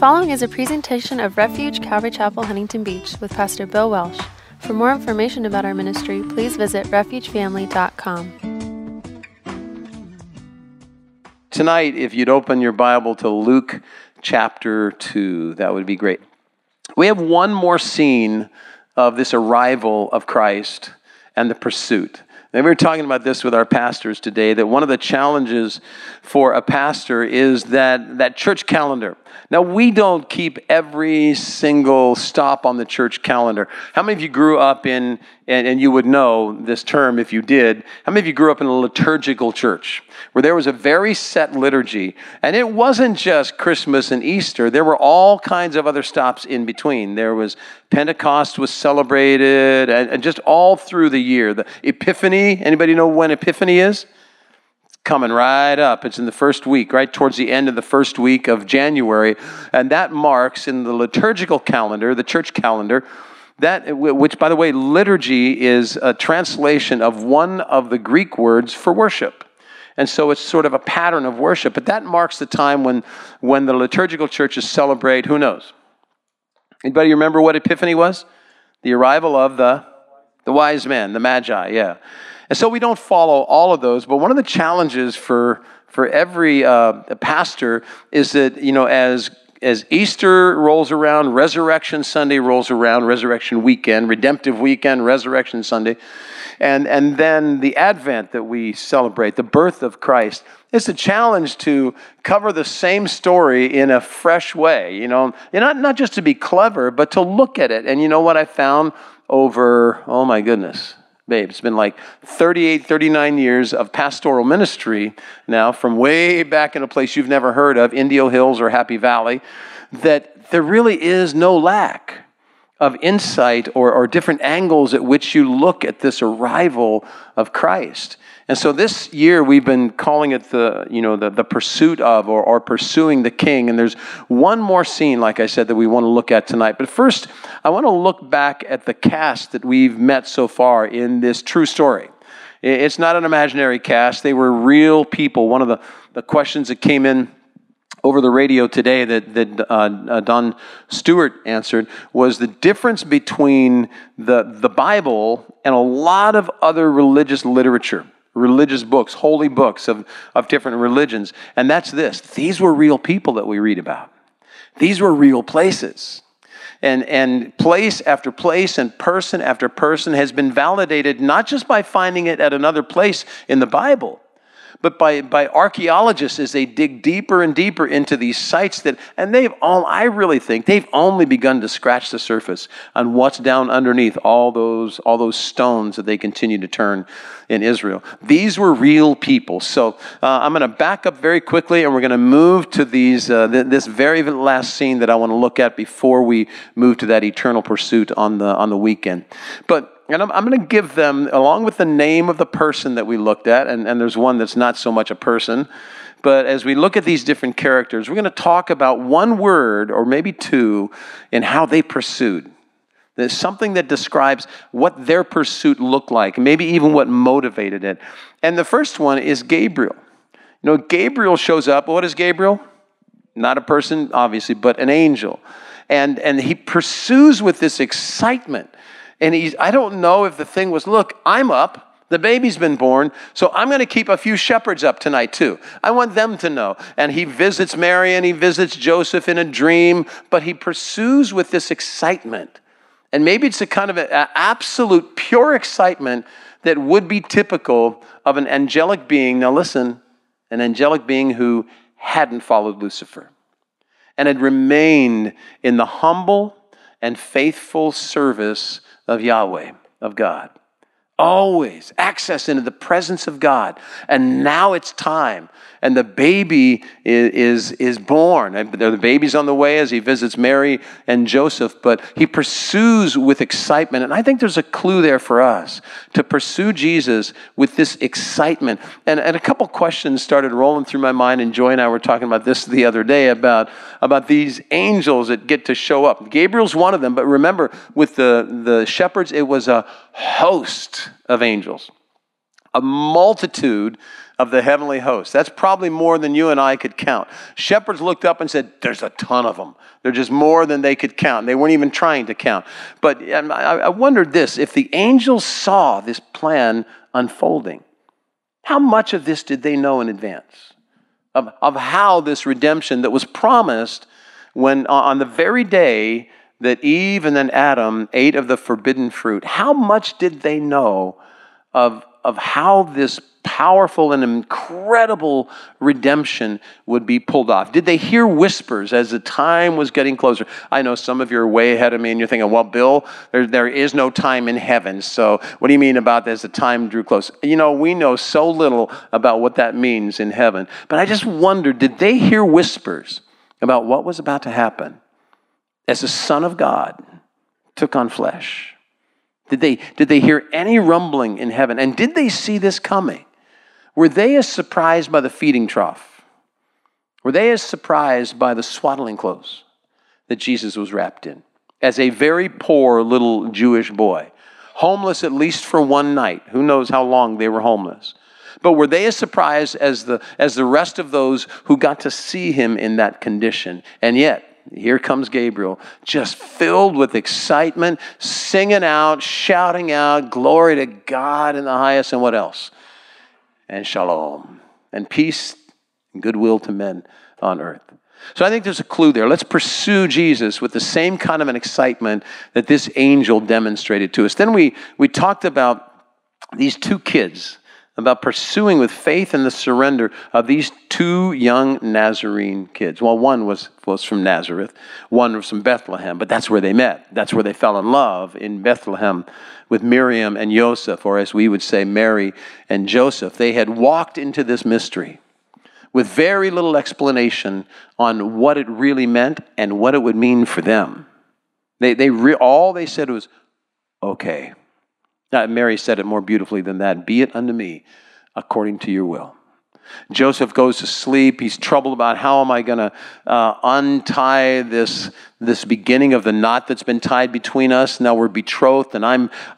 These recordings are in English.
following is a presentation of Refuge Calvary Chapel, Huntington Beach with Pastor Bill Welsh. For more information about our ministry, please visit refugefamily.com. Tonight, if you'd open your Bible to Luke chapter 2, that would be great. We have one more scene of this arrival of Christ and the pursuit. And we were talking about this with our pastors today, that one of the challenges for a pastor is that church calendar. Now, we don't keep every single stop on the church calendar. How many of you grew up in, and you would know this term if you did, how many of you grew up in a liturgical church where there was a very set liturgy, and it wasn't just Christmas and Easter, there were all kinds of other stops in between. There was Pentecost was celebrated, and just all through the year. The Epiphany, anybody know when Epiphany is? Coming right up. It's in the first week, right towards the end of the first week of January. And that marks in the liturgical calendar, the church calendar, that which, by the way, liturgy is a translation of one of the Greek words for worship. And so it's sort of a pattern of worship. But that marks the time when the liturgical churches celebrate, who knows? Anybody remember what Epiphany was? The arrival of the wise men, the Magi, yeah. And so we don't follow all of those, but one of the challenges for every pastor is that, you know, as Easter rolls around, Resurrection Sunday rolls around, Resurrection Weekend, Redemptive Weekend, Resurrection Sunday, and then the Advent that we celebrate, the birth of Christ, it's a challenge to cover the same story in a fresh way, you know, and not just to be clever, but to look at it. And you know what I found over, oh my goodness, babe, it's been like 38, 39 years of pastoral ministry now from way back in a place you've never heard of, Indio Hills or Happy Valley, that there really is no lack of insight or different angles at which you look at this arrival of Christ. And so this year we've been calling it the pursuit of or pursuing the King. And there's one more scene, like I said, that we want to look at tonight. But first, I want to look back at the cast that we've met so far in this true story. It's not an imaginary cast. They were real people. One of the questions that came in over the radio today that Don Stewart answered was the difference between the Bible and a lot of other religious literature. Religious books, holy books of different religions. And that's this. These were real people that we read about. These were real places. And place after place and person after person has been validated not just by finding it at another place in the Bible, but by archaeologists as they dig deeper and deeper into these sites I really think they've only begun to scratch the surface on what's down underneath all those stones that they continue to turn in Israel. These were real people. So I'm going to back up very quickly, and we're going to move to this very last scene that I want to look at before we move to that eternal pursuit on the weekend. And I'm going to give them, along with the name of the person that we looked at, and there's one that's not so much a person, but as we look at these different characters, we're going to talk about one word or maybe two in how they pursued. There's something that describes what their pursuit looked like, maybe even what motivated it. And the first one is Gabriel. You know, Gabriel shows up. What is Gabriel? Not a person, obviously, but an angel. And he pursues with this excitement. And I don't know if the thing was, look, I'm up, the baby's been born, so I'm going to keep a few shepherds up tonight too. I want them to know. And he visits Mary and he visits Joseph in a dream, but he pursues with this excitement. And maybe it's a kind of an absolute pure excitement that would be typical of an angelic being. Now listen, an angelic being who hadn't followed Lucifer and had remained in the humble and faithful service of Yahweh, of God. Always access into the presence of God. And now it's time. And the baby is born. And the baby's on the way as he visits Mary and Joseph. But he pursues with excitement. And I think there's a clue there for us to pursue Jesus with this excitement. And a couple questions started rolling through my mind. And Joy and I were talking about this the other day about these angels that get to show up. Gabriel's one of them. But remember, with the shepherds, it was a host of angels. a multitude of the heavenly host. That's probably more than you and I could count. Shepherds looked up and said, there's a ton of them. They're just more than they could count. They weren't even trying to count. But I wondered this, if the angels saw this plan unfolding, how much of this did they know in advance? Of how this redemption that was promised when on the very day that Eve and then Adam ate of the forbidden fruit, how much did they know of how this powerful and incredible redemption would be pulled off? Did they hear whispers as the time was getting closer? I know some of you are way ahead of me and you're thinking, well, Bill, there is no time in heaven. So what do you mean about as the time drew close? You know, we know so little about what that means in heaven. But I just wondered, did they hear whispers about what was about to happen as the Son of God took on flesh? Did they hear any rumbling in heaven? And did they see this coming? Were they as surprised by the feeding trough? Were they as surprised by the swaddling clothes that Jesus was wrapped in? As a very poor little Jewish boy, homeless at least for one night. Who knows how long they were homeless? But were they as surprised as the rest of those who got to see him in that condition? And yet, here comes Gabriel, just filled with excitement, singing out, shouting out, glory to God in the highest, and what else? And shalom, and peace and goodwill to men on earth. So I think there's a clue there. Let's pursue Jesus with the same kind of an excitement that this angel demonstrated to us. Then we talked about these two kids, about pursuing with faith and the surrender of these two young Nazarene kids. Well, one was from Nazareth, one was from Bethlehem, but that's where they met. That's where they fell in love, in Bethlehem with Miriam and Joseph, or as we would say, Mary and Joseph. They had walked into this mystery with very little explanation on what it really meant and what it would mean for them. All they said was, okay. Now, Mary said it more beautifully than that. Be it unto me according to your will. Joseph goes to sleep. He's troubled about how am I going to untie this beginning of the knot that's been tied between us. Now we're betrothed, and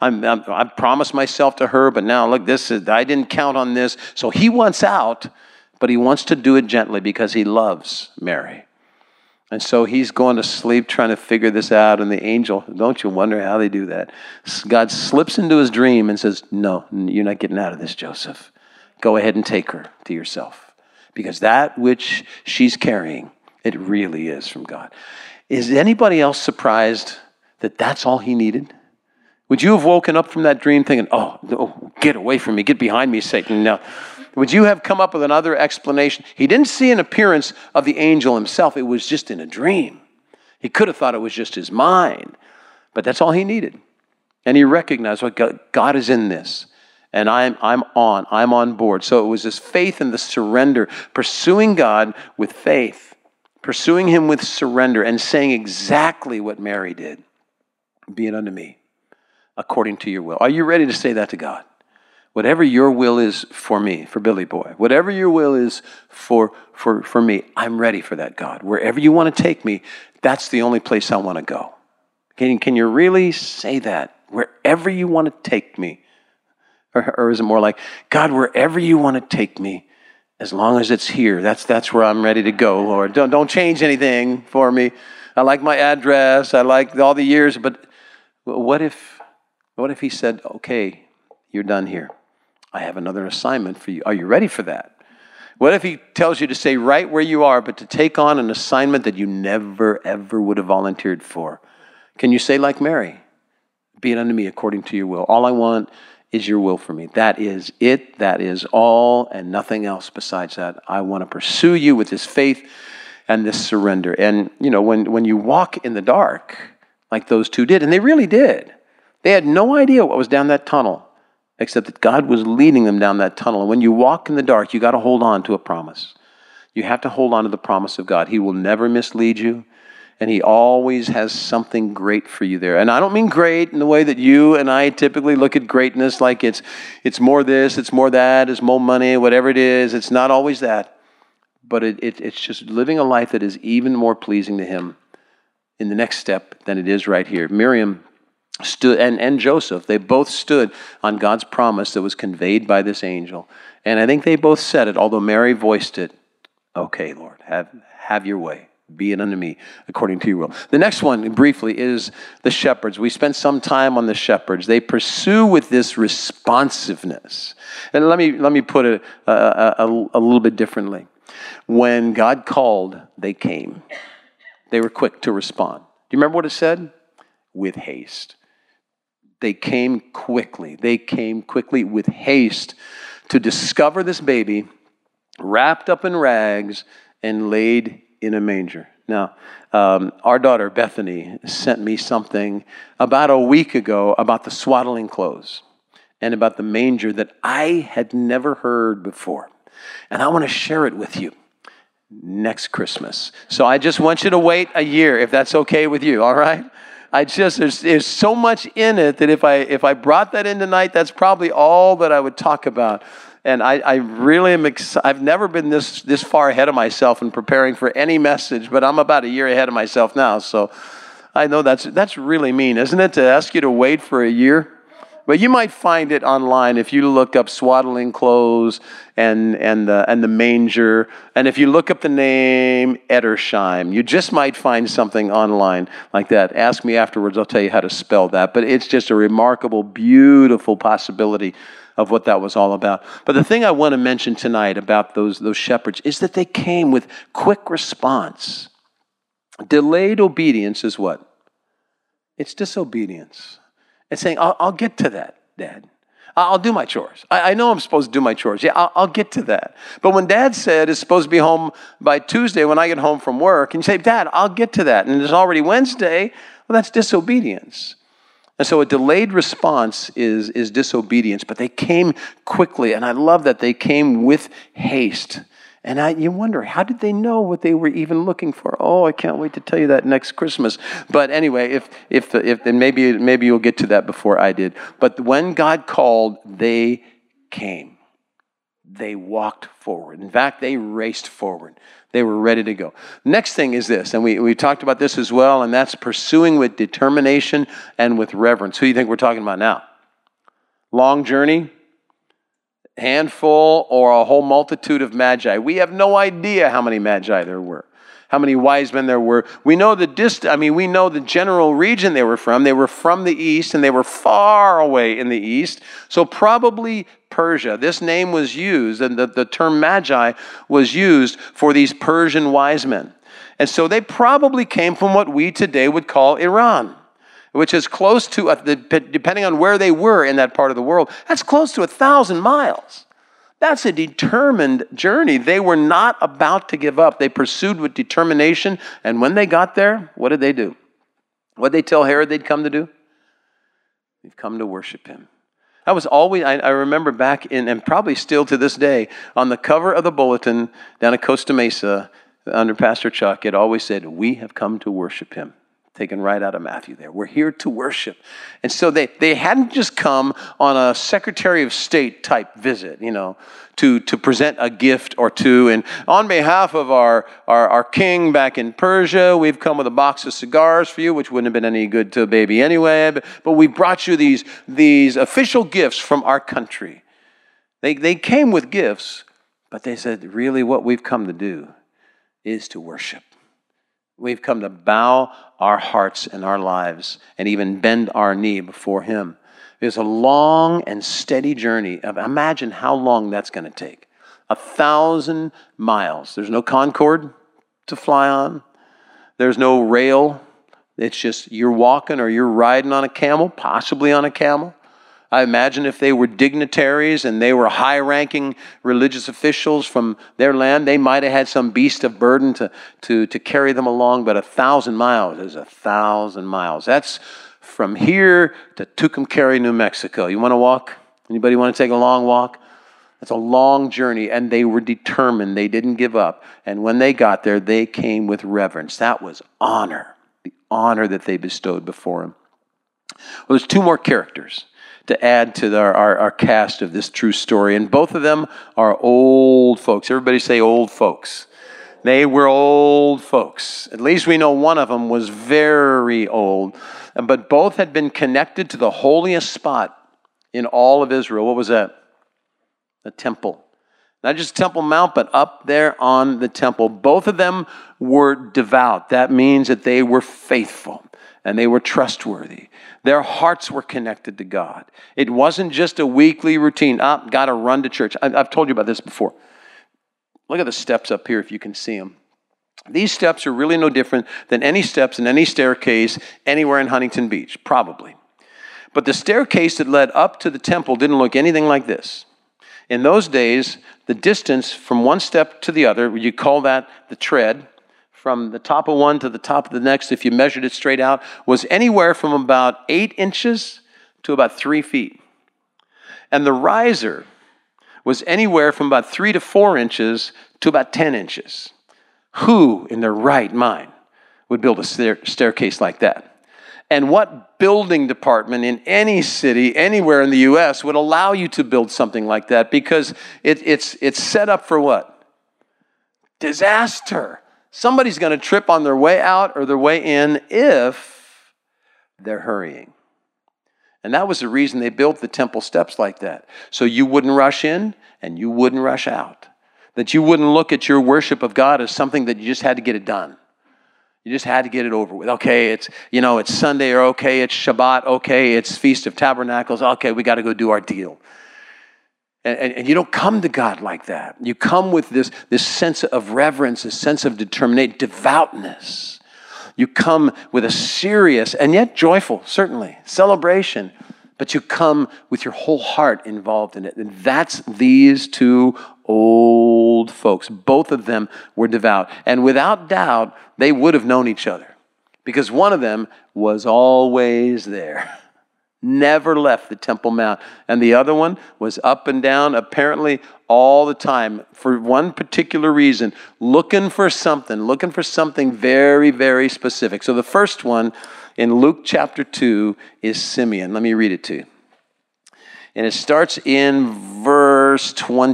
I promised myself to her, but now look, I didn't count on this. So he wants out, but he wants to do it gently because he loves Mary. And so he's going to sleep trying to figure this out. And the angel, don't you wonder how they do that? God slips into his dream and says, no, you're not getting out of this, Joseph. Go ahead and take her to yourself. Because that which she's carrying, it really is from God. Is anybody else surprised that that's all he needed? Would you have woken up from that dream thinking, oh, get away from me, get behind me, Satan. Now, would you have come up with another explanation? He didn't see an appearance of the angel himself. It was just in a dream. He could have thought it was just his mind, but that's all he needed. And he recognized what God is in this, and I'm on board. So it was this faith and the surrender, pursuing God with faith, pursuing him with surrender, and saying exactly what Mary did. Be it unto me, according to your will. Are you ready to say that to God? Whatever your will is for me, for Billy Boy, whatever your will is for me, I'm ready for that, God. Wherever you want to take me, that's the only place I want to go. Can you really say that? Wherever you want to take me. Or is it more like, God, wherever you want to take me, as long as it's here, that's where I'm ready to go, Lord. Don't change anything for me. I like my address. I like all the years. But what if he said, okay, you're done here. I have another assignment for you. Are you ready for that? What if he tells you to stay right where you are, but to take on an assignment that you never, ever would have volunteered for? Can you say like Mary, be it unto me according to your will. All I want is your will for me. That is it. That is all and nothing else besides that. I want to pursue you with this faith and this surrender. And, you know, when you walk in the dark, like those two did, and they really did, they had no idea what was down that tunnel, except that God was leading them down that tunnel. And when you walk in the dark, you got to hold on to a promise. You have to hold on to the promise of God. He will never mislead you, and he always has something great for you there. And I don't mean great in the way that you and I typically look at greatness, like it's more this, it's more that, it's more money, whatever it is. It's not always that. But it's just living a life that is even more pleasing to him in the next step than it is right here. Miriam stood, and Joseph, they both stood on God's promise that was conveyed by this angel. And I think they both said it, although Mary voiced it, okay, Lord, have your way. Be it unto me according to your will. The next one, briefly, is the shepherds. We spent some time on the shepherds. They pursue with this responsiveness. And let me put it a little bit differently. When God called, they came. They were quick to respond. Do you remember what it said? With haste. They came quickly. They came quickly with haste to discover this baby wrapped up in rags and laid in a manger. Now, our daughter Bethany sent me something about a week ago about the swaddling clothes and about the manger that I had never heard before. And I want to share it with you next Christmas. So I just want you to wait a year, if that's okay with you, all right? There's so much in it that if I brought that in tonight, that's probably all that I would talk about. And I really am excited. I've never been this far ahead of myself in preparing for any message, but I'm about a year ahead of myself now. So I know that's really mean, isn't it, to ask you to wait for a year? But you might find it online if you look up swaddling clothes and the manger. And if you look up the name Edersheim, you just might find something online like that. Ask me afterwards, I'll tell you how to spell that. But it's just a remarkable, beautiful possibility of what that was all about. But the thing I want to mention tonight about those shepherds is that they came with quick response. Delayed obedience is what? It's disobedience. It's saying, I'll get to that, Dad. I'll do my chores. I know I'm supposed to do my chores. Yeah, I'll get to that. But when Dad said it's supposed to be home by Tuesday when I get home from work, and you say, Dad, I'll get to that, and it's already Wednesday, well, that's disobedience. And so a delayed response is disobedience, but they came quickly, and I love that they came with haste. And you wonder, how did they know what they were even looking for? Oh, I can't wait to tell you that next Christmas. But anyway, if then maybe you'll get to that before I did. But when God called, they came. They walked forward. In fact, they raced forward. They were ready to go. Next thing is this, and we talked about this as well, and that's pursuing with determination and with reverence. Who do you think we're talking about now? Long journey? Handful or a whole multitude of magi? We have no idea how many magi there were, how many wise men there were. We know we know the general region they were from. They were from the east, and they were far away in the east. So probably Persia. This name was used, and the term magi was used for these Persian wise men. And so they probably came from what we today would call Iran, which is close to, depending on where they were in that part of the world, that's close to 1,000 miles. That's a determined journey. They were not about to give up. They pursued with determination, and when they got there, what did they do? What did they tell Herod they'd come to do? They've come to worship him. That was always, I remember back in, and probably still to this day, on the cover of the bulletin down at Costa Mesa, under Pastor Chuck, it always said, "We have come to worship him." Taken right out of Matthew there. We're here to worship. And so they hadn't just come on a Secretary of State type visit, to present a gift or two. And on behalf of our king back in Persia, we've come with a box of cigars for you, which wouldn't have been any good to a baby anyway. But we brought you these official gifts from our country. They came with gifts, but they said, really what we've come to do is to worship. We've come to bow our hearts and our lives and even bend our knee before him. It's a long and steady journey. Imagine how long that's going to take. 1,000 miles. There's no Concorde to fly on. There's no rail. It's just you're walking or you're riding on a camel, possibly on a camel. I imagine if they were dignitaries and they were high-ranking religious officials from their land, they might have had some beast of burden to carry them along. But 1,000 miles is 1,000 miles. That's from here to Tucumcari, New Mexico. You want to walk? Anybody want to take a long walk? That's a long journey, and they were determined. They didn't give up. And when they got there, they came with reverence. That was honor, the honor that they bestowed before him. Well, there's two more characters to add to our cast of this true story. And both of them are old folks. Everybody say old folks. They were old folks. At least we know one of them was very old. But both had been connected to the holiest spot in all of Israel. What was that? The temple. Not just Temple Mount, but up there on the temple. Both of them were devout. That means that they were faithful and they were trustworthy. Their hearts were connected to God. It wasn't just a weekly routine. Got to run to church. I've told you about this before. Look at the steps up here if you can see them. These steps are really no different than any steps in any staircase anywhere in Huntington Beach, probably. But the staircase that led up to the temple didn't look anything like this. In those days, the distance from one step to the other, you call that the tread, from the top of one to the top of the next, if you measured it straight out, was anywhere from about 8 inches to about 3 feet. And the riser was anywhere from about 3 to 4 inches to about 10 inches. Who in their right mind would build a staircase like that? And what building department in any city, anywhere in the U.S. would allow you to build something like that? Because it's set up for what? Disaster. Somebody's going to trip on their way out or their way in if they're hurrying. And that was the reason they built the temple steps like that. So you wouldn't rush in and you wouldn't rush out. That you wouldn't look at your worship of God as something that you just had to get it done. You just had to get it over with. Okay, it's Sunday, or okay, it's Shabbat, okay, it's Feast of Tabernacles, okay, we got to go do our deal. And you don't come to God like that. You come with this sense of reverence, this sense of determination, devoutness. You come with a serious and yet joyful, certainly, celebration. But you come with your whole heart involved in it. And that's these two old folks. Both of them were devout. And without doubt, they would have known each other. Because one of them was always there. Never left the Temple Mount. And the other one was up and down, apparently all the time, for one particular reason, looking for something very, very specific. So the first one in Luke chapter 2 is Simeon. Let me read it to you. And it starts in verse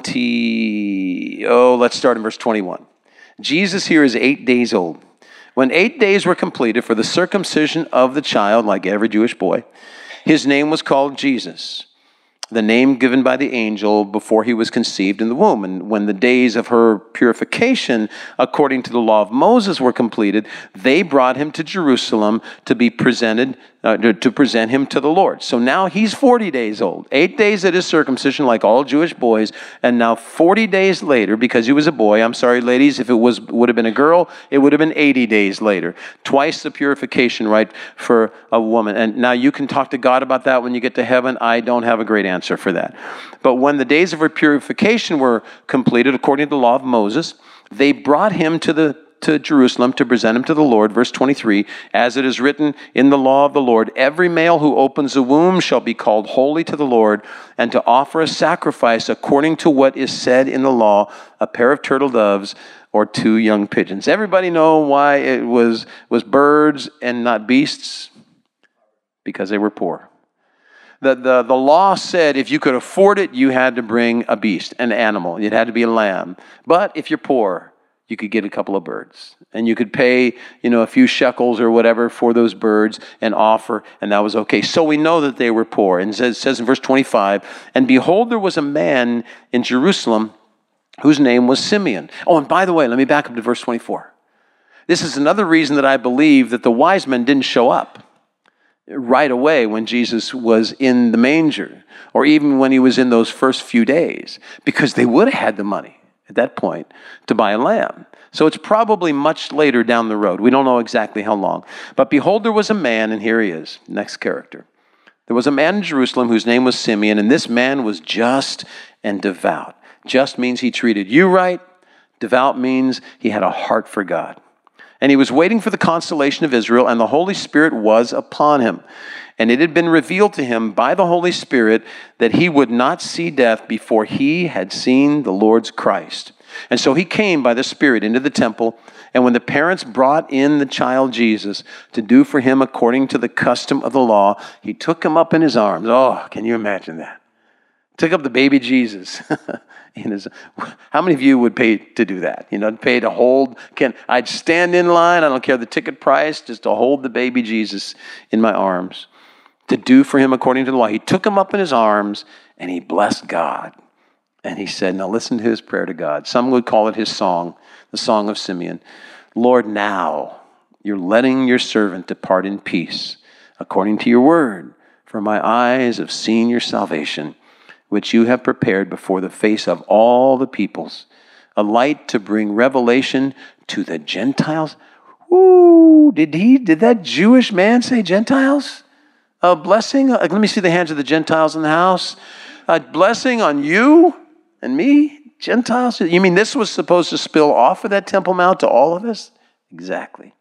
20. Let's start in verse 21. Jesus here is 8 days old. When 8 days were completed for the circumcision of the child, like every Jewish boy, his name was called Jesus, the name given by the angel before he was conceived in the womb. And when the days of her purification, according to the law of Moses, were completed, they brought him to Jerusalem to be presented, to present him to the Lord. So now he's 40 days old, 8 days at his circumcision, like all Jewish boys, and now 40 days later, because he was a boy. I'm sorry, ladies, if it would have been a girl, it would have been 80 days later. Twice the purification, right, for a woman. And now you can talk to God about that when you get to heaven. I don't have a great answer for that. But when the days of her purification were completed, according to the law of Moses, they brought him to Jerusalem to present him to the Lord. Verse 23, as it is written in the law of the Lord, every male who opens a womb shall be called holy to the Lord, and to offer a sacrifice according to what is said in the law, a pair of turtle doves or 2 young pigeons. Everybody know why it was birds and not beasts? Because they were poor. The law said if you could afford it, you had to bring a beast, an animal. It had to be a lamb. But if you're poor, you could get a couple of birds. And you could pay, a few shekels or whatever for those birds and offer, and that was okay. So we know that they were poor. And it says in verse 25, and behold, there was a man in Jerusalem whose name was Simeon. Oh, and by the way, let me back up to verse 24. This is another reason that I believe that the wise men didn't show up right away when Jesus was in the manger, or even when he was in those first few days, because they would have had the money at that point to buy a lamb. So it's probably much later down the road. We don't know exactly how long. But behold, there was a man, and here he is, next character. There was a man in Jerusalem whose name was Simeon, and this man was just and devout. Just means he treated you right. Devout means he had a heart for God. And he was waiting for the consolation of Israel, and the Holy Spirit was upon him. And it had been revealed to him by the Holy Spirit that he would not see death before he had seen the Lord's Christ. And so he came by the Spirit into the temple, and when the parents brought in the child Jesus to do for him according to the custom of the law, he took him up in his arms. Oh, can you imagine that? Took up the baby Jesus How many of you would pay to do that? Pay to hold? I'd stand in line, I don't care the ticket price, just to hold the baby Jesus in my arms, to do for him according to the law. He took him up in his arms and he blessed God. And he said, now listen to his prayer to God. Some would call it his song, the Song of Simeon. Lord, now you're letting your servant depart in peace, according to your word. For my eyes have seen your salvation, which you have prepared before the face of all the peoples, a light to bring revelation to the Gentiles. Ooh, did that Jewish man say Gentiles? A blessing? Let me see the hands of the Gentiles in the house. A blessing on you and me, Gentiles? You mean this was supposed to spill off of that Temple Mount to all of us? Exactly.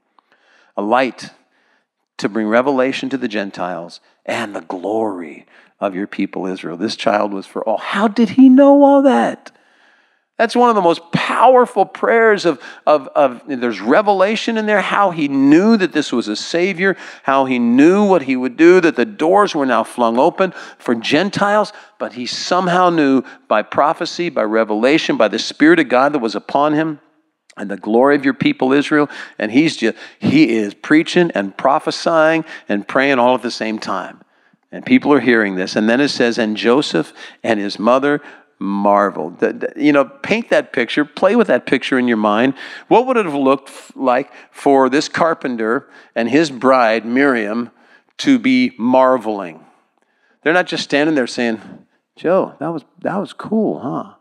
A light to bring revelation to the Gentiles and the glory of your people Israel. This child was for all. How did he know all that? That's one of the most powerful prayers of there's revelation in there, how he knew that this was a Savior, how he knew what he would do, that the doors were now flung open for Gentiles, but he somehow knew by prophecy, by revelation, by the Spirit of God that was upon him, and the glory of your people Israel, and he is preaching and prophesying and praying all at the same time. And people are hearing this. And then it says, and Joseph and his mother marveled. Paint that picture, play with that picture in your mind. What would it have looked like for this carpenter and his bride, Miriam, to be marveling? They're not just standing there saying, Joe, that was cool, huh?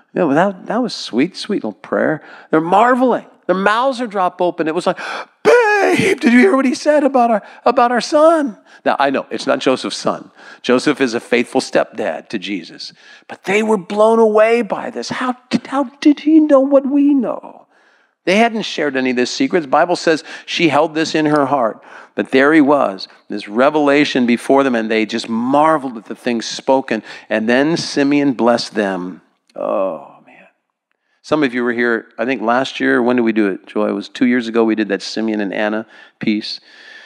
That was sweet little prayer. They're marveling. Their mouths are dropped open. It was like, babe, did you hear what he said about our son? Now, I know it's not Joseph's son. Joseph is a faithful stepdad to Jesus. But they were blown away by this. How did he know what we know? They hadn't shared any of this secret. The Bible says she held this in her heart. But there he was, this revelation before them, and they just marveled at the things spoken. And then Simeon blessed them. Oh, man. Some of you were here, I think last year. When did we do it, Joy? It was 2 years ago we did that Simeon and Anna piece.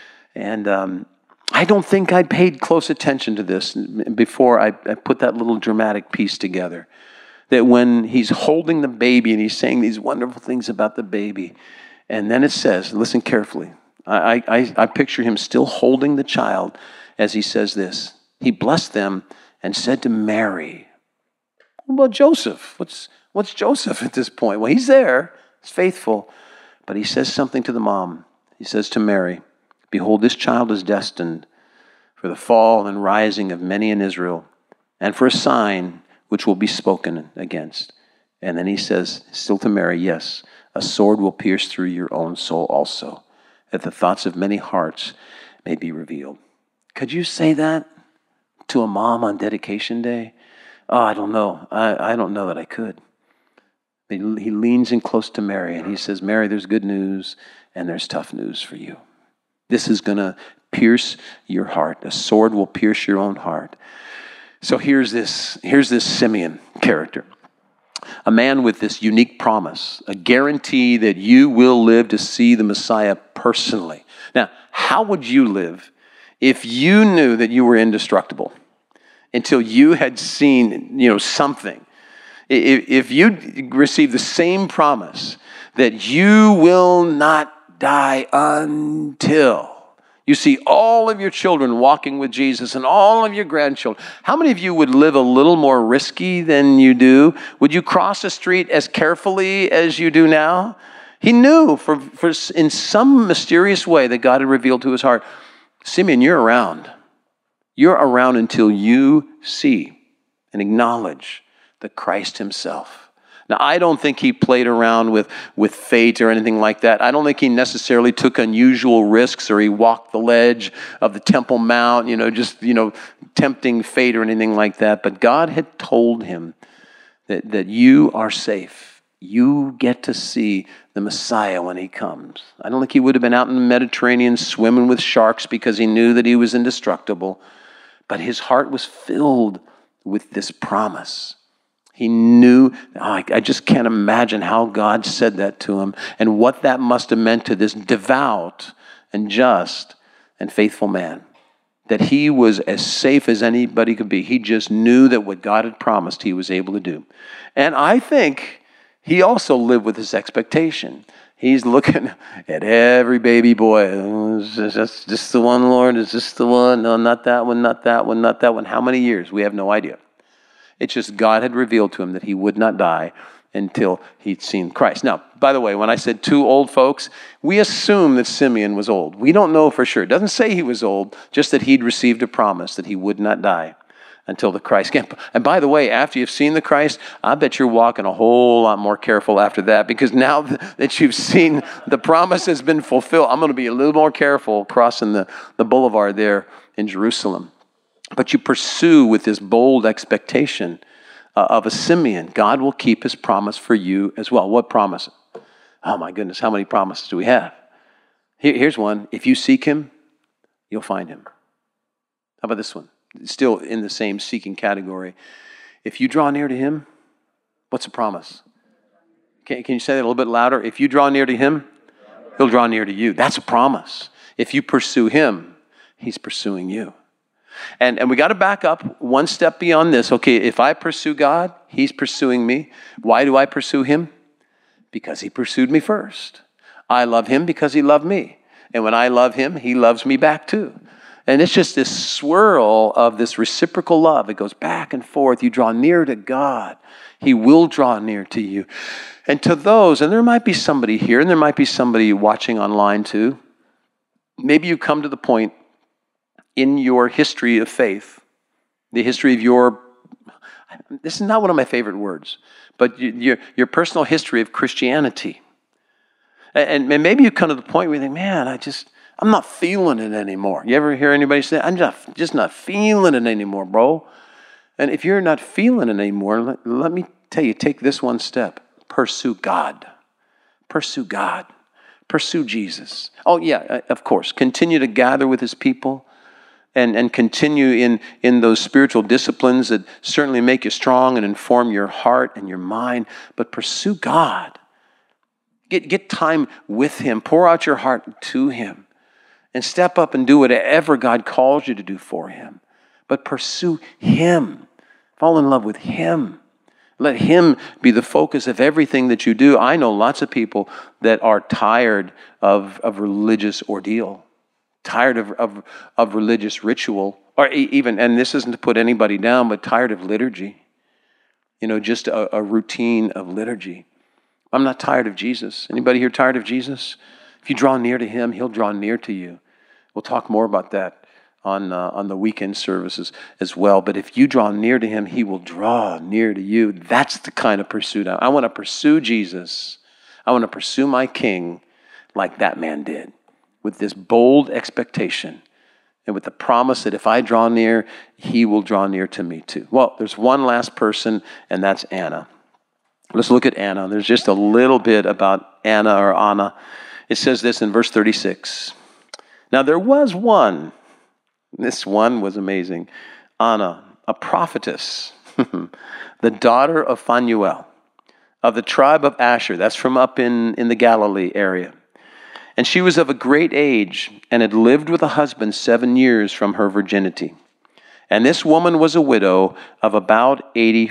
And I don't think I paid close attention to this before I put that little dramatic piece together. That when he's holding the baby and he's saying these wonderful things about the baby, and then it says, listen carefully, I picture him still holding the child as he says this. He blessed them and said to Mary, what about Joseph? What's Joseph at this point? Well, he's there. He's faithful. But he says something to the mom. He says to Mary, behold, this child is destined for the fall and rising of many in Israel, and for a sign which will be spoken against. And then he says, still to Mary, yes, a sword will pierce through your own soul also, that the thoughts of many hearts may be revealed. Could you say that to a mom on dedication day? Oh, I don't know. I don't know that I could. He leans in close to Mary and he says, Mary, there's good news and there's tough news for you. This is going to pierce your heart. A sword will pierce your own heart. So here's this Simeon character. A man with this unique promise, a guarantee that you will live to see the Messiah personally. Now, how would you live if you knew that you were indestructible until you had seen, something? If you received the same promise that you will not die until you see all of your children walking with Jesus and all of your grandchildren, how many of you would live a little more risky than you do? Would you cross the street as carefully as you do now? He knew for in some mysterious way that God had revealed to his heart, Simeon, you're around. You're around until you see and acknowledge the Christ himself. Now, I don't think he played around with fate or anything like that. I don't think he necessarily took unusual risks or he walked the ledge of the Temple Mount, tempting fate or anything like that. But God had told him that you are safe. You get to see the Messiah when he comes. I don't think he would have been out in the Mediterranean swimming with sharks because he knew that he was indestructible. But his heart was filled with this promise. He knew, I just can't imagine how God said that to him and what that must have meant to this devout and just and faithful man. that he was as safe as anybody could be. He just knew that what God had promised he was able to do. And I think he also lived with this expectation. He's looking at every baby boy. Is this the one, Lord? Is this the one? No, not that one, not that one, not that one. How many years? We have no idea. It's just God had revealed to him that he would not die until he'd seen Christ. Now, by the way, when I said 2 old folks, we assume that Simeon was old. We don't know for sure. It doesn't say he was old, just that he'd received a promise that he would not die until the Christ came. And by the way, after you've seen the Christ, I bet you're walking a whole lot more careful after that, because now that you've seen the promise has been fulfilled, I'm going to be a little more careful crossing the boulevard there in Jerusalem. But you pursue with this bold expectation of a Simeon. God will keep his promise for you as well. What promise? Oh my goodness, how many promises do we have? Here's one. If you seek him, you'll find him. How about this one? Still in the same seeking category. If you draw near to him, what's the promise? Can you say that a little bit louder? If you draw near to him, he'll draw near to you. That's a promise. If you pursue him, he's pursuing you. And we got to back up one step beyond this. Okay, if I pursue God, he's pursuing me. Why do I pursue him? Because he pursued me first. I love him because he loved me. And when I love him, he loves me back too. And it's just this swirl of this reciprocal love. It goes back and forth. You draw near to God, he will draw near to you. And to those, and there might be somebody here, and there might be somebody watching online too, maybe you come to the point in your history of faith, the history of your, this is not one of my favorite words, but your personal history of Christianity. And maybe you come to the point where you think, man, I'm not feeling it anymore. You ever hear anybody say, I'm just not feeling it anymore, bro? And if you're not feeling it anymore, let me tell you, take this one step. Pursue God. Pursue God. Pursue Jesus. Oh yeah, of course. Continue to gather with his people. And continue in those spiritual disciplines that certainly make you strong and inform your heart and your mind. But pursue God. Get time with him. Pour out your heart to him. And step up and do whatever God calls you to do for him. But pursue him. Fall in love with him. Let him be the focus of everything that you do. I know lots of people that are tired of religious ordeal. Tired of religious ritual, or even, and this isn't to put anybody down, but tired of liturgy. Just a routine of liturgy. I'm not tired of Jesus. Anybody here tired of Jesus? If you draw near to him, he'll draw near to you. We'll talk more about that on the weekend services as well. But if you draw near to him, he will draw near to you. That's the kind of pursuit. I want to pursue Jesus. I want to pursue my King like that man did, with this bold expectation and with the promise that if I draw near, he will draw near to me too. Well, there's one last person, and that's Anna. Let's look at Anna. There's just a little bit about Anna or Anna. It says this in verse 36. Now there was one, this one was amazing, Anna, a prophetess, the daughter of Phanuel, of the tribe of Asher. That's from up in the Galilee area. And she was of a great age and had lived with a husband 7 years from her virginity. And this woman was a widow of about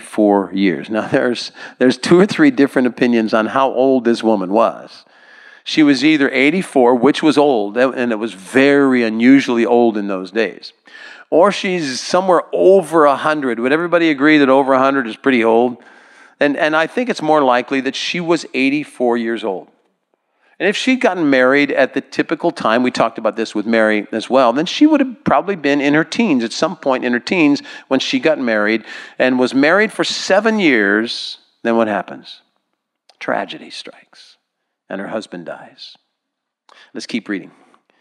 84 years. Now there's 2 or 3 different opinions on how old this woman was. She was either 84, which was old, and it was very unusually old in those days. Or she's somewhere over 100. Would everybody agree that over 100 is pretty old? And I think it's more likely that she was 84 years old. And if she'd gotten married at the typical time, we talked about this with Mary as well, then she would have probably been in her teens, at some point in her teens when she got married, and was married for 7 years. Then what happens? Tragedy strikes, and her husband dies. Let's keep reading.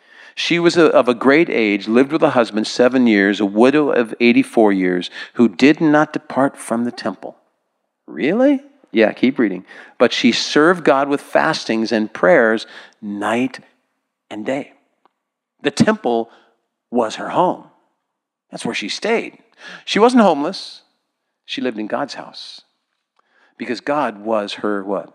She was of a great age, lived with a husband 7 years, a widow of 84 years, who did not depart from the temple. Really? Yeah, keep reading. But she served God with fastings and prayers night and day. The temple was her home. That's where she stayed. She wasn't homeless. She lived in God's house. Because God was her what?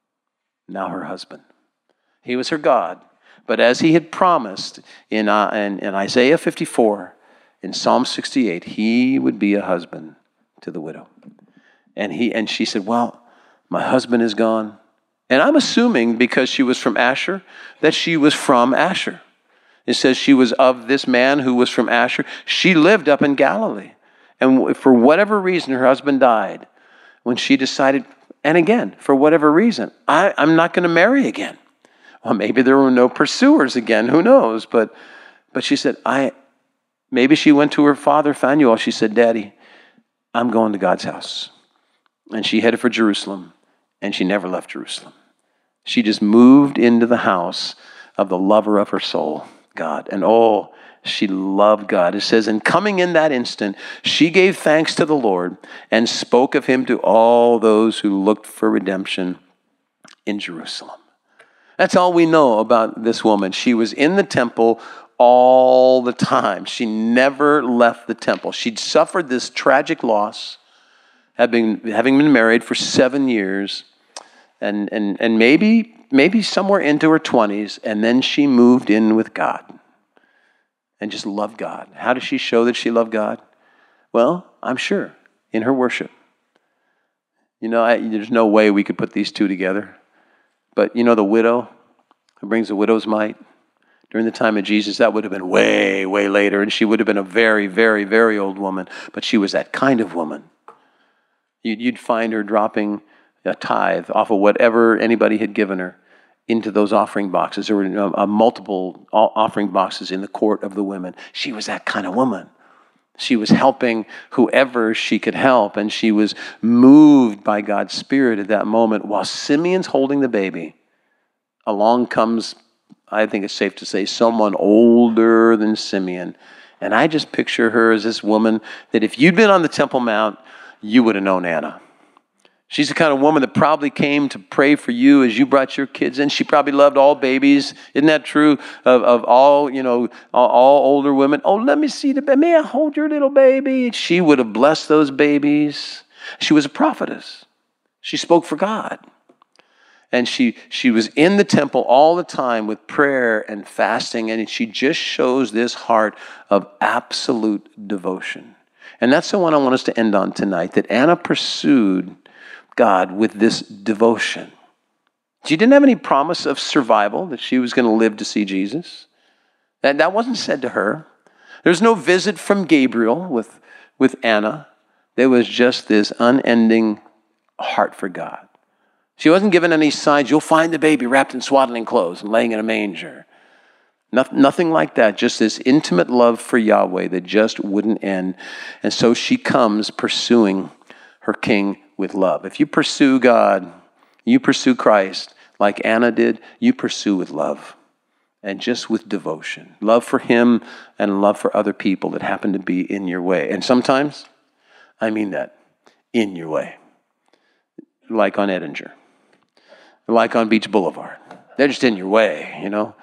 Now her husband. He was her God. But as he had promised in Isaiah 54, in Psalm 68, he would be a husband to the widow. And she said, well, my husband is gone. And I'm assuming because she was from Asher, that she was from Asher. It says she was of this man who was from Asher. She lived up in Galilee. And for whatever reason, her husband died. When she decided, and again, for whatever reason, I'm not going to marry again. Well, maybe there were no pursuers again. Who knows? But she said, maybe she went to her father, Phanuel. She said, Daddy, I'm going to God's house. And she headed for Jerusalem. And she never left Jerusalem. She just moved into the house of the lover of her soul, God. And she loved God. It says, and coming in that instant, she gave thanks to the Lord and spoke of him to all those who looked for redemption in Jerusalem. That's all we know about this woman. She was in the temple all the time. She never left the temple. She'd suffered this tragic loss, having been married for 7 years, and maybe somewhere into her 20s, and then she moved in with God and just loved God. How does she show that she loved God? Well, I'm sure in her worship. There's no way we could put these two together. But the widow who brings the widow's mite, during the time of Jesus, that would have been way, way later, and she would have been a very, very, very old woman, but she was that kind of woman. You'd find her dropping a tithe off of whatever anybody had given her into those offering boxes. There were multiple offering boxes in the court of the women. She was that kind of woman. She was helping whoever she could help, and she was moved by God's Spirit at that moment. While Simeon's holding the baby, along comes, I think it's safe to say, someone older than Simeon. And I just picture her as this woman that if you'd been on the Temple Mount, you would have known Anna. She's the kind of woman that probably came to pray for you as you brought your kids in. She probably loved all babies. Isn't that true of all older women? Oh, let me see the baby. May I hold your little baby? She would have blessed those babies. She was a prophetess. She spoke for God. And she was in the temple all the time with prayer and fasting. And she just shows this heart of absolute devotion. And that's the one I want us to end on tonight, that Anna pursued God with this devotion. She didn't have any promise of survival, that she was going to live to see Jesus. That wasn't said to her. There's no visit from Gabriel with Anna. There was just this unending heart for God. She wasn't given any signs. You'll find the baby wrapped in swaddling clothes and laying in a manger. Nothing like that. Just this intimate love for Yahweh that just wouldn't end. And so she comes pursuing her king with love. If you pursue God, you pursue Christ like Anna did, you pursue with love and just with devotion. Love for him and love for other people that happen to be in your way. And sometimes, I mean that, in your way. Like on Edinger. Like on Beach Boulevard. They're just in your way,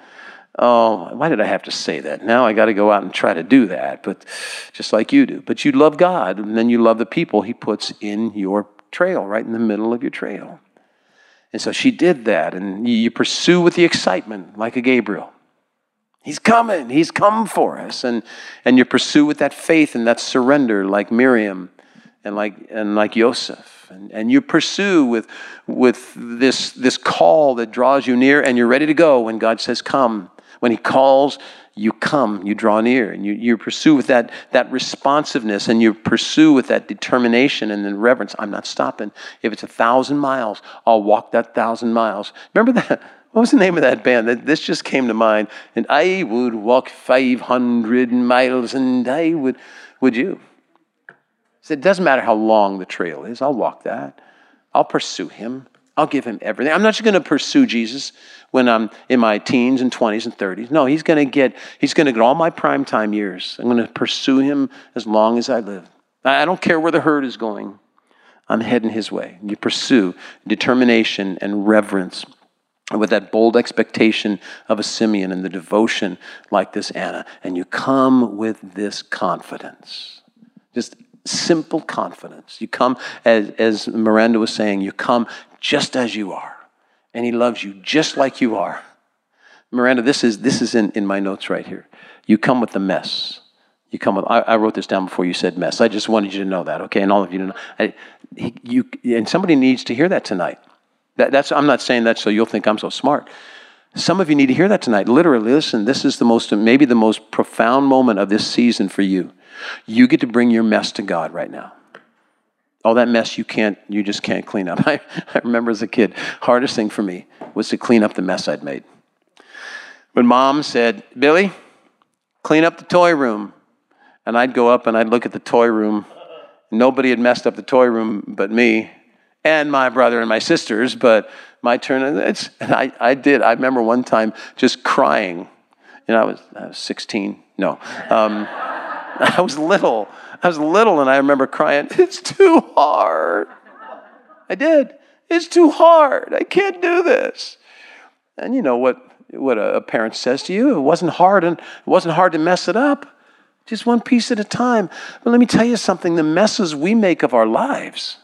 Oh, why did I have to say that? Now I got to go out and try to do that, but just like you do. But you love God, and then you love the people he puts in your trail, right in the middle of your trail. And so she did that, and you pursue with the excitement, like a Gabriel. He's coming. He's come for us. And you pursue with that faith and that surrender, like Miriam and like Joseph. And you pursue with this call that draws you near, and you're ready to go when God says come. When he calls, you come, you draw near, and you pursue with that responsiveness, and you pursue with that determination and then reverence. I'm not stopping. If it's 1,000 miles, I'll walk that 1,000 miles. Remember that? What was the name of that band? This just came to mind. And I would walk 500 miles, and would you? So it doesn't matter how long the trail is. I'll walk that. I'll pursue him. I'll give him everything. I'm not just going to pursue Jesus when I'm in my teens and 20s and 30s. No, he's going to get all my prime time years. I'm going to pursue him as long as I live. I don't care where the herd is going. I'm heading his way. You pursue determination and reverence with that bold expectation of a Simeon and the devotion like this Anna. And you come with this confidence. Just simple confidence. You come, as Miranda was saying, you come just as you are. And he loves you just like you are. Miranda, this is in my notes right here. You come with the mess. You come with, I wrote this down before you said mess. I just wanted you to know that, okay? And all of you to know. And somebody needs to hear that tonight. I'm not saying that so you'll think I'm so smart. Some of you need to hear that tonight. Literally, listen, this is maybe the most profound moment of this season for you. You get to bring your mess to God right now. All that mess you just can't clean up. I remember as a kid, hardest thing for me was to clean up the mess I'd made. When Mom said, Billy, clean up the toy room. And I'd go up and I'd look at the toy room. Nobody had messed up the toy room but me and my brother and my sisters, but my turn. And I did. I remember one time just crying. I was 16. No. I was little, and I remember crying, it's too hard. I did. It's too hard. I can't do this. And you know what a parent says to you? It wasn't hard, and it wasn't hard to mess it up. Just one piece at a time. But let me tell you something. The messes we make of our lives,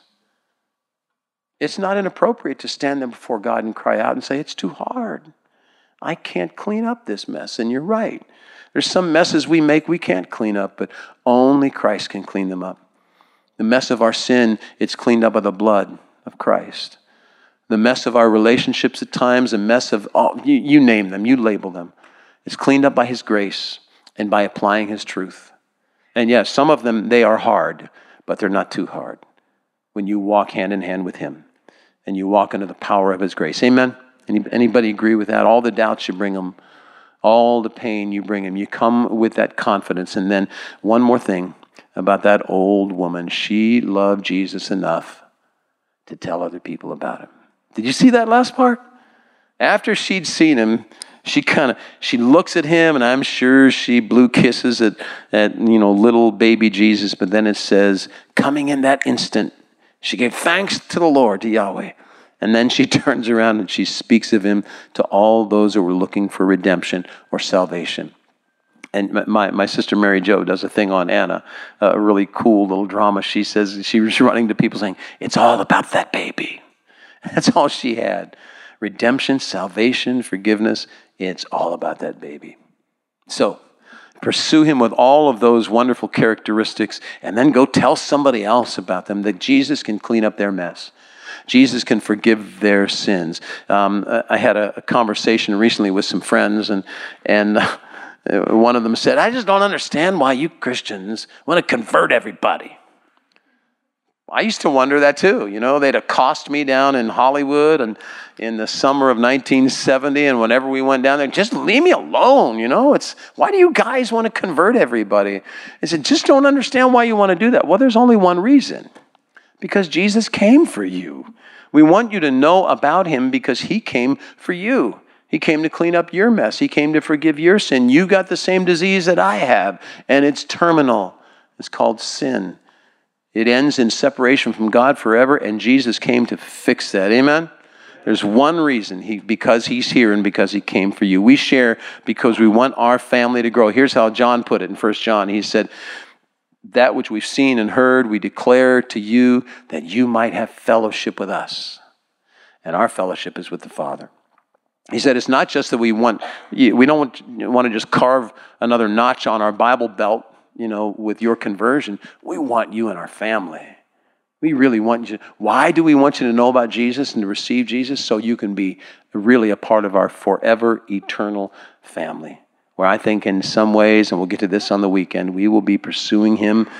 it's not inappropriate to stand there before God and cry out and say, it's too hard. I can't clean up this mess. And you're right. There's some messes we make we can't clean up, but only Christ can clean them up. The mess of our sin, it's cleaned up by the blood of Christ. The mess of our relationships at times, a mess of, you name them, you label them. It's cleaned up by His grace and by applying His truth. And yes, some of them, they are hard, but they're not too hard when you walk hand in hand with Him and you walk under the power of His grace. Amen? Anybody agree with that? All the doubts, you bring them. All the pain, you bring Him. You come with that confidence. And then one more thing about that old woman. She loved Jesus enough to tell other people about Him. Did you see that last part? After she'd seen Him, she looks at Him, and I'm sure she blew kisses at little baby Jesus. But then it says, coming in that instant, she gave thanks to the Lord, to Yahweh. And then she turns around and she speaks of Him to all those who were looking for redemption or salvation. And my sister Mary Jo does a thing on Anna, a really cool little drama. She says she was running to people saying, it's all about that baby. That's all she had. Redemption, salvation, forgiveness, it's all about that baby. So pursue Him with all of those wonderful characteristics and then go tell somebody else about them, that Jesus can clean up their mess. Jesus can forgive their sins. I had a conversation recently with some friends, and one of them said, I just don't understand why you Christians want to convert everybody. I used to wonder that too. They'd accost me down in Hollywood and in the summer of 1970, and whenever we went down there, just leave me alone. It's why do you guys want to convert everybody? I said, just don't understand why you want to do that. Well, there's only one reason. Because Jesus came for you. We want you to know about Him because He came for you. He came to clean up your mess. He came to forgive your sin. You got the same disease that I have, and it's terminal. It's called sin. It ends in separation from God forever, and Jesus came to fix that. Amen? There's one reason, because He's here and because He came for you. We share because we want our family to grow. Here's how John put it in 1 John. He said, that which we've seen and heard, we declare to you that you might have fellowship with us. And our fellowship is with the Father. He said it's not just that we don't want to just carve another notch on our Bible belt, with your conversion. We want you in our family. We really want you. Why do we want you to know about Jesus and to receive Jesus? So you can be really a part of our forever, eternal family. Where I think in some ways, and we'll get to this on the weekend, we will be pursuing Him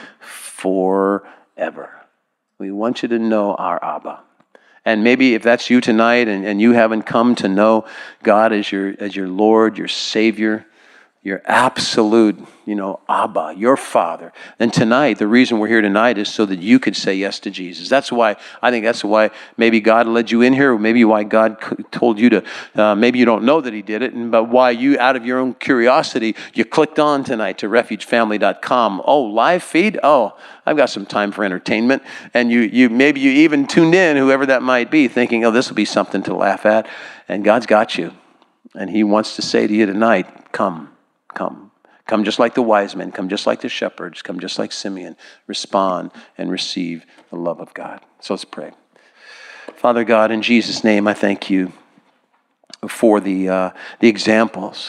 forever. We want you to know our Abba. And maybe if that's you tonight and you haven't come to know God as your Lord, your Savior, your absolute, Abba, your Father. And tonight, the reason we're here tonight is so that you could say yes to Jesus. That's why maybe God led you in here, or maybe why God told you to, maybe you don't know that He did it, but why you, out of your own curiosity, you clicked on tonight to refugefamily.com. Oh, live feed? Oh, I've got some time for entertainment. And maybe you even tuned in, whoever that might be, thinking, oh, this will be something to laugh at. And God's got you. And He wants to say to you tonight, come. Come just like the wise men. Come just like the shepherds. Come just like Simeon. Respond and receive the love of God. So let's pray. Father God, in Jesus' name, I thank You for the examples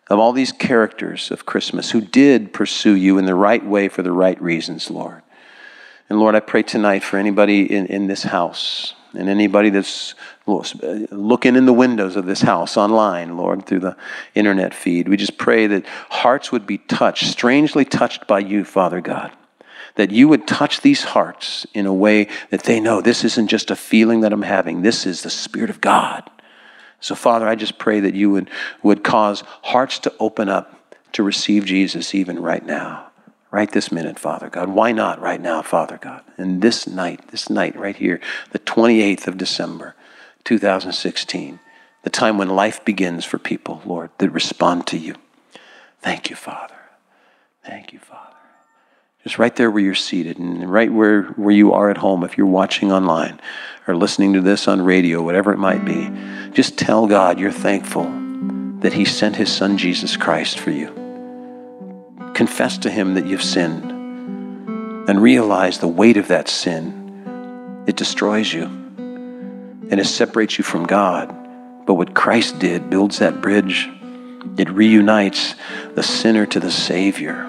of all these characters of Christmas who did pursue you in the right way for the right reasons, Lord. And Lord, I pray tonight for anybody in this house and anybody that's looking in the windows of this house online, Lord, through the internet feed. We just pray that hearts would be touched, strangely touched by you, Father God. That you would touch these hearts in a way that they know this isn't just a feeling that I'm having. This is the Spirit of God. So, Father, I just pray that you would cause hearts to open up to receive Jesus even right now. Right this minute, Father God. Why not right now, Father God? And this night right here, the 28th of December, 2016, the time when life begins for people, Lord, that respond to you. Thank you, Father. Thank you, Father. Just right there where you're seated and right where you are at home, if you're watching online or listening to this on radio, whatever it might be, just tell God you're thankful that he sent his son Jesus Christ for you. Confess to him that you've sinned and realize the weight of that sin. It destroys you and it separates you from God. But what Christ did builds that bridge. It reunites the sinner to the Savior.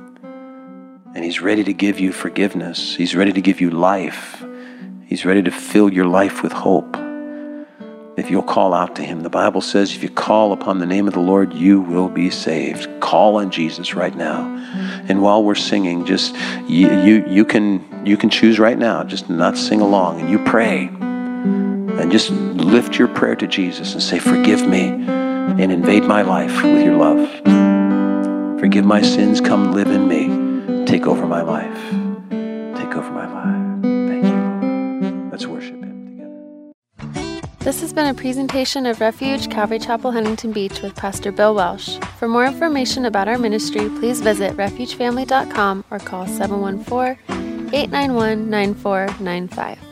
And he's ready to give you forgiveness. He's ready to give you life. He's ready to fill your life with hope. If you'll call out to him, the Bible says if you call upon the name of the Lord, you will be saved. Call on Jesus right now. And while we're singing, just you can choose right now, just not sing along, and you pray. And just lift your prayer to Jesus and say, forgive me and invade my life with your love. Forgive my sins, come live in me. Take over my life. Take over my life. Thank you, Lord. Let's worship him together. This has been a presentation of Refuge Calvary Chapel, Huntington Beach with Pastor Bill Welsh. For more information about our ministry, please visit refugefamily.com or call 714-891-9495.